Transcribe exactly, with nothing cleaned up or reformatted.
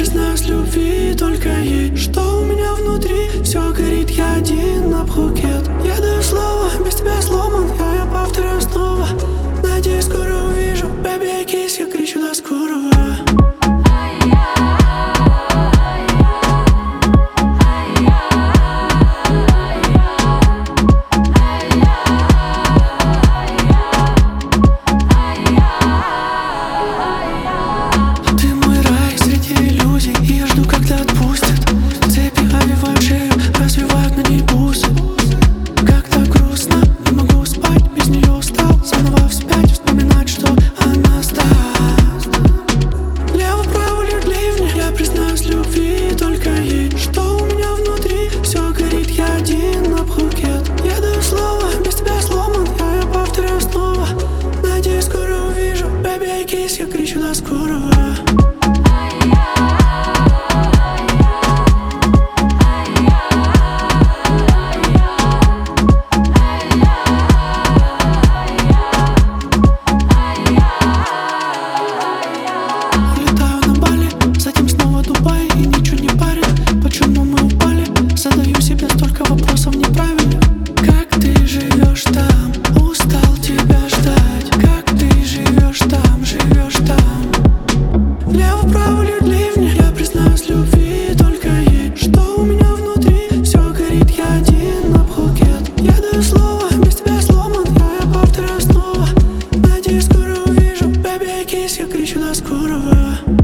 признаюсь любви только ей. Что у меня внутри, все горит, я один на букет. Я даю слово, без тебя сломан, я, я повторяю снова. Надеюсь, скоро увижу, baby, I kiss, я кричу до скорого. Я кричу до скорого. Улетаю на Бали, затем снова Дубай. И ничего не парит, почему мы упали. Задаю себе столько вопросов неправильно. Как ты живешь там? Устал тебя ждать. Как ты живешь там, живешь там? Влево-вправо льют ливни, я признаюсь любви только ей. Что у меня внутри, все горит, я один на букет. Я даю слово, без тебя сломан, я, я повторяю снова. Надеюсь, скоро увижу, baby, I kiss, я кричу до скорого.